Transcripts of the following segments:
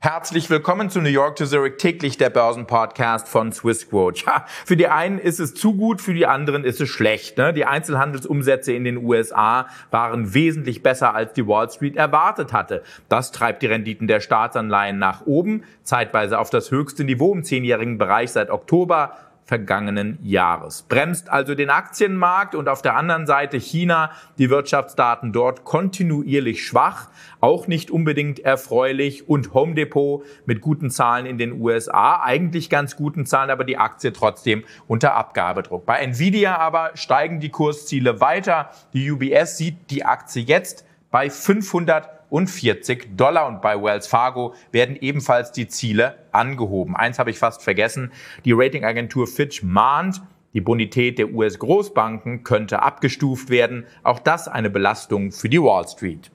Herzlich willkommen zu New York to Zurich, täglich der Börsenpodcast von Swissquote. Ja, für die einen ist es zu gut, für die anderen ist es schlecht. Die Einzelhandelsumsätze in den USA waren wesentlich besser, als die Wall Street erwartet hatte. Das treibt die Renditen der Staatsanleihen nach oben, zeitweise auf das höchste Niveau im 10-jährigen Bereich seit Oktober vergangenen Jahres. Bremst also den Aktienmarkt und auf der anderen Seite China, die Wirtschaftsdaten dort kontinuierlich schwach, auch nicht unbedingt erfreulich, und Home Depot mit guten Zahlen in den USA, eigentlich ganz guten Zahlen, aber die Aktie trotzdem unter Abgabedruck. Bei Nvidia aber steigen die Kursziele weiter. Die UBS sieht die Aktie jetzt bei $540 und bei Wells Fargo werden ebenfalls die Ziele angehoben. Eins habe ich fast vergessen: Die Ratingagentur Fitch mahnt, die Bonität der US-Großbanken könnte abgestuft werden. Auch das eine Belastung für die Wall Street.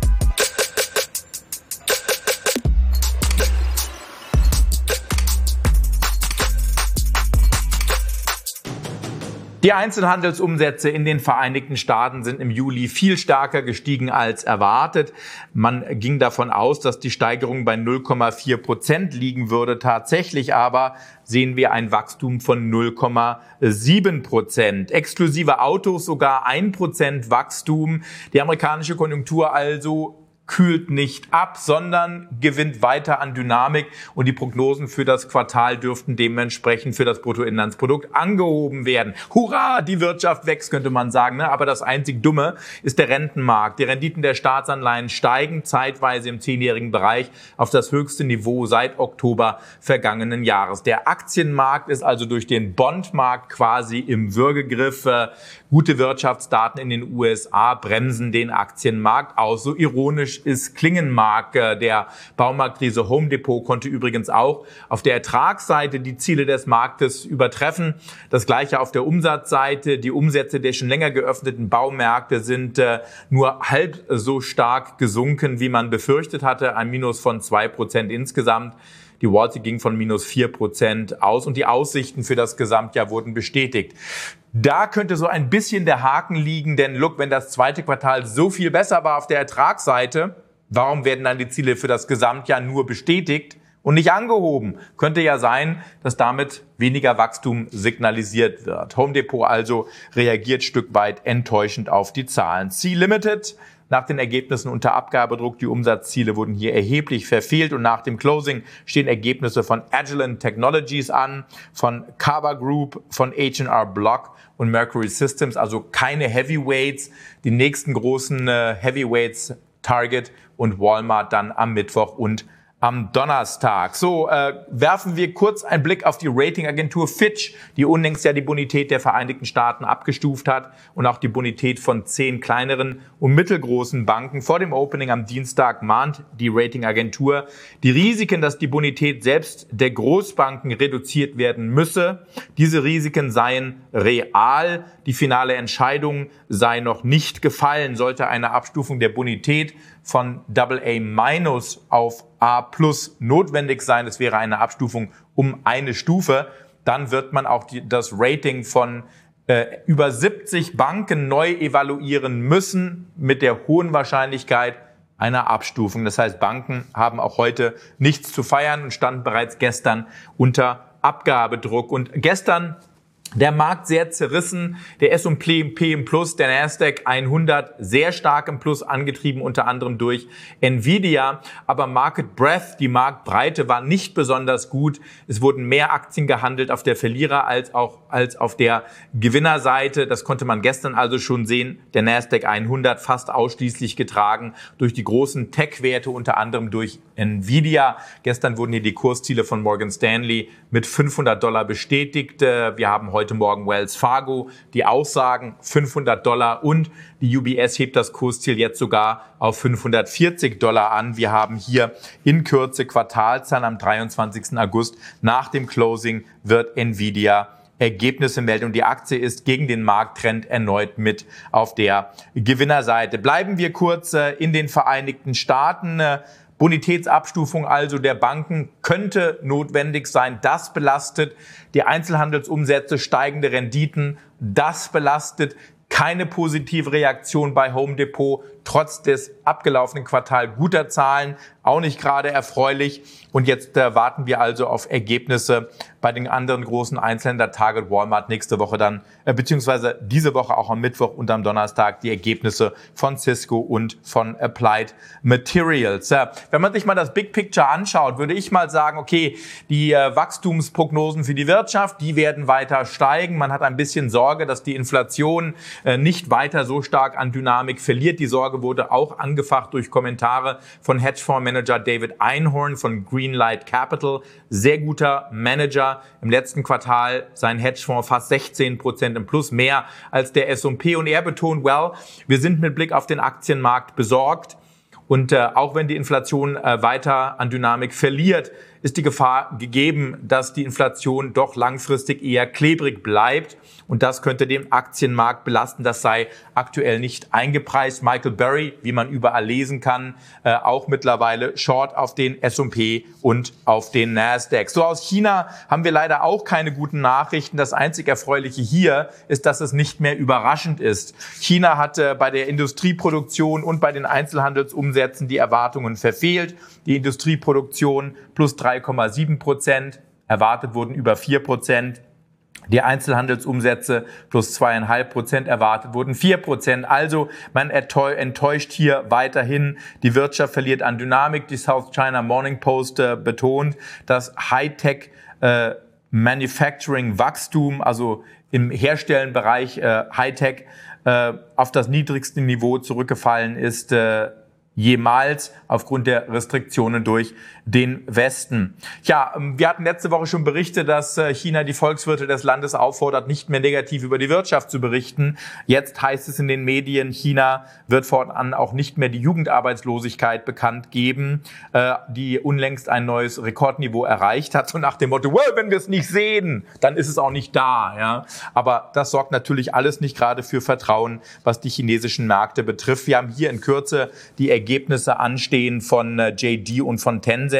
Die Einzelhandelsumsätze in den Vereinigten Staaten sind im Juli viel stärker gestiegen als erwartet. Man ging davon aus, dass die Steigerung bei 0,4% liegen würde. Tatsächlich aber sehen wir ein Wachstum von 0,7%. Exklusive Autos sogar 1% Wachstum. Die amerikanische Konjunktur also kühlt nicht ab, sondern gewinnt weiter an Dynamik, und die Prognosen für das Quartal dürften dementsprechend für das Bruttoinlandsprodukt angehoben werden. Hurra, die Wirtschaft wächst, könnte man sagen, aber das einzig Dumme ist der Rentenmarkt. Die Renditen der Staatsanleihen steigen zeitweise im 10-jährigen Bereich auf das höchste Niveau seit Oktober vergangenen Jahres. Der Aktienmarkt ist also durch den Bondmarkt quasi im Würgegriff. Gute Wirtschaftsdaten in den USA bremsen den Aktienmarkt aus. So ironisch ist klingen mag. Der Baumarktriese Home Depot konnte übrigens auch auf der Ertragsseite die Ziele des Marktes übertreffen. Das gleiche auf der Umsatzseite. Die Umsätze der schon länger geöffneten Baumärkte sind nur halb so stark gesunken, wie man befürchtet hatte. Ein Minus von 2% insgesamt. Die Wall Street ging von minus 4% aus und die Aussichten für das Gesamtjahr wurden bestätigt. Da könnte so ein bisschen der Haken liegen, denn wenn das zweite Quartal so viel besser war auf der Ertragsseite, warum werden dann die Ziele für das Gesamtjahr nur bestätigt und nicht angehoben? Könnte ja sein, dass damit weniger Wachstum signalisiert wird. Home Depot also reagiert Stück weit enttäuschend auf die Zahlen. Sea Limited nach den Ergebnissen unter Abgabedruck. Die Umsatzziele wurden hier erheblich verfehlt, und nach dem Closing stehen Ergebnisse von Agilent Technologies an, von Kava Group, von H&R Block und Mercury Systems, also keine Heavyweights. Die nächsten großen Heavyweights, Target und Walmart, dann am Mittwoch und am Donnerstag. So, werfen wir kurz einen Blick auf die Ratingagentur Fitch, die unlängst ja die Bonität der Vereinigten Staaten abgestuft hat und auch die Bonität von 10 kleineren und mittelgroßen Banken. Vor dem Opening am Dienstag mahnt die Ratingagentur, die Risiken, dass die Bonität selbst der Großbanken reduziert werden müsse. Diese Risiken seien real. Die finale Entscheidung sei noch nicht gefallen. Sollte eine Abstufung der Bonität von AA- auf A+ notwendig sein, es wäre eine Abstufung um eine Stufe, dann wird man auch das Rating von über 70 Banken neu evaluieren müssen, mit der hohen Wahrscheinlichkeit einer Abstufung. Das heißt, Banken haben auch heute nichts zu feiern und standen bereits gestern unter Abgabedruck. Und gestern der Markt sehr zerrissen, der S&P im Plus, der Nasdaq 100 sehr stark im Plus, angetrieben unter anderem durch Nvidia. Aber Market Breadth, die Marktbreite, war nicht besonders gut. Es wurden mehr Aktien gehandelt auf der Verlierer- als auf der Gewinnerseite. Das konnte man gestern also schon sehen. Der Nasdaq 100 fast ausschließlich getragen durch die großen Tech-Werte, unter anderem durch Nvidia. Gestern wurden hier die Kursziele von Morgan Stanley mit $500 bestätigt. Wir haben heute Morgen Wells Fargo, die aussagen $500, und die UBS hebt das Kursziel jetzt sogar auf $540 an. Wir haben hier in Kürze Quartalszahlen am 23. August. Nach dem Closing wird Nvidia Ergebnisse melden und die Aktie ist gegen den Markttrend erneut mit auf der Gewinnerseite. Bleiben wir kurz in den Vereinigten Staaten. Bonitätsabstufung also der Banken könnte notwendig sein. Das belastet die Einzelhandelsumsätze, steigende Renditen. Das belastet keine positive Reaktion bei Home Depot, trotz des abgelaufenen Quartals guter Zahlen auch nicht gerade erfreulich. Und jetzt warten wir also auf Ergebnisse bei den anderen großen Einzelhändler, Target, Walmart, nächste Woche dann, beziehungsweise diese Woche auch am Mittwoch und am Donnerstag die Ergebnisse von Cisco und von Applied Materials. Wenn man sich mal das Big Picture anschaut, würde ich mal sagen, okay, die Wachstumsprognosen für die Wirtschaft, die werden weiter steigen. Man hat ein bisschen Sorge, dass die Inflation nicht weiter so stark an Dynamik verliert. Die Sorge wurde auch angefacht durch Kommentare von Hedgefondsmanager David Einhorn von Greenlight Capital. Sehr guter Manager. Im letzten Quartal sein Hedgefonds fast 16% im Plus, mehr als der S&P. Und er betont, wir sind mit Blick auf den Aktienmarkt besorgt. Und auch wenn die Inflation weiter an Dynamik verliert, ist die Gefahr gegeben, dass die Inflation doch langfristig eher klebrig bleibt. Und das könnte den Aktienmarkt belasten. Das sei aktuell nicht eingepreist. Michael Burry, wie man überall lesen kann, auch mittlerweile short auf den S&P und auf den Nasdaq. So, aus China haben wir leider auch keine guten Nachrichten. Das einzig Erfreuliche hier ist, dass es nicht mehr überraschend ist. China hat bei der Industrieproduktion und bei den Einzelhandelsumsätzen die Erwartungen verfehlt. Die Industrieproduktion plus 3,7%, erwartet wurden über 4%. Die Einzelhandelsumsätze plus 2,5%, erwartet wurden 4%. Also man enttäuscht hier weiterhin. Die Wirtschaft verliert an Dynamik. Die South China Morning Post betont, dass Hightech Manufacturing Wachstum, also im Herstellenbereich Hightech, auf das niedrigste Niveau zurückgefallen ist jemals aufgrund der Restriktionen durch den Westen. Ja, wir hatten letzte Woche schon berichtet, dass China die Volkswirte des Landes auffordert, nicht mehr negativ über die Wirtschaft zu berichten. Jetzt heißt es in den Medien, China wird fortan auch nicht mehr die Jugendarbeitslosigkeit bekannt geben, die unlängst ein neues Rekordniveau erreicht hat. So nach dem Motto, wenn wir es nicht sehen, dann ist es auch nicht da. Ja? Aber das sorgt natürlich alles nicht gerade für Vertrauen, was die chinesischen Märkte betrifft. Wir haben hier in Kürze die Ergebnisse anstehen von JD und von Tencent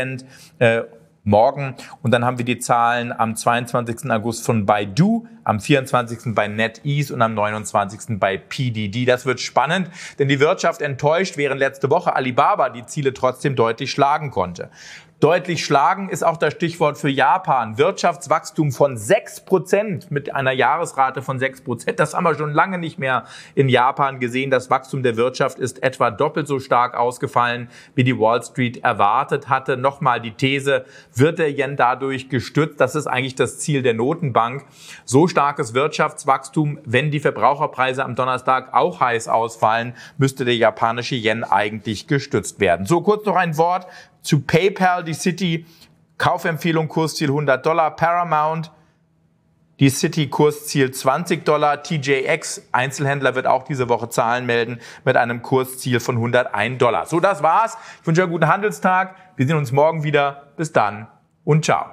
morgen. Und dann haben wir die Zahlen am 22. August von Baidu, am 24. bei NetEase und am 29. bei PDD. Das wird spannend, denn die Wirtschaft enttäuscht, während letzte Woche Alibaba die Ziele trotzdem deutlich schlagen konnte. Deutlich schlagen ist auch das Stichwort für Japan. Wirtschaftswachstum von 6% mit einer Jahresrate von 6%. Das haben wir schon lange nicht mehr in Japan gesehen. Das Wachstum der Wirtschaft ist etwa doppelt so stark ausgefallen, wie die Wall Street erwartet hatte. Nochmal die These, wird der Yen dadurch gestützt? Das ist eigentlich das Ziel der Notenbank. So starkes Wirtschaftswachstum, wenn die Verbraucherpreise am Donnerstag auch heiß ausfallen, müsste der japanische Yen eigentlich gestützt werden. So, kurz noch ein Wort zu PayPal, die Citi, Kaufempfehlung, Kursziel $100, Paramount, die Citi, Kursziel $20, TJX, Einzelhändler, wird auch diese Woche Zahlen melden mit einem Kursziel von $101. So, das war's. Ich wünsche euch einen guten Handelstag. Wir sehen uns morgen wieder. Bis dann und ciao.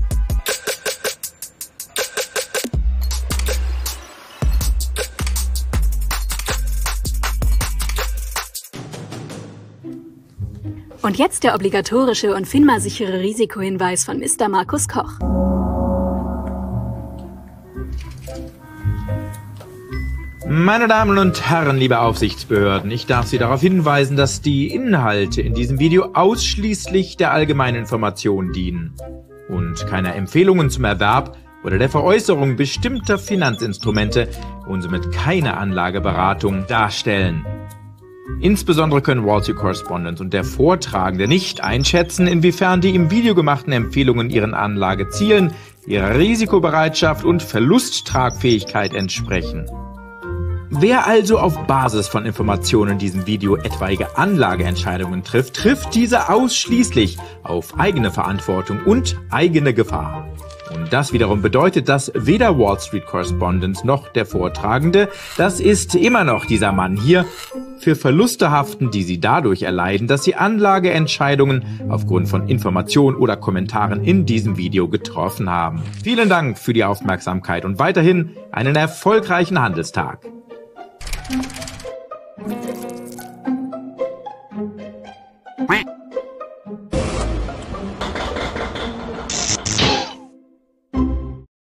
Und jetzt der obligatorische und FINMA-sichere Risikohinweis von Mr. Markus Koch. Meine Damen und Herren, liebe Aufsichtsbehörden, ich darf Sie darauf hinweisen, dass die Inhalte in diesem Video ausschließlich der allgemeinen Information dienen und keine Empfehlungen zum Erwerb oder der Veräußerung bestimmter Finanzinstrumente und somit keine Anlageberatung darstellen. Insbesondere können Wall Street Correspondent und der Vortragende nicht einschätzen, inwiefern die im Video gemachten Empfehlungen ihren Anlagezielen, ihrer Risikobereitschaft und Verlusttragfähigkeit entsprechen. Wer also auf Basis von Informationen in diesem Video etwaige Anlageentscheidungen trifft, trifft diese ausschließlich auf eigene Verantwortung und eigene Gefahr. Und das wiederum bedeutet, dass weder Wall Street Correspondent noch der Vortragende, das ist immer noch dieser Mann hier, für Verluste haften, die sie dadurch erleiden, dass sie Anlageentscheidungen aufgrund von Informationen oder Kommentaren in diesem Video getroffen haben. Vielen Dank für die Aufmerksamkeit und weiterhin einen erfolgreichen Handelstag.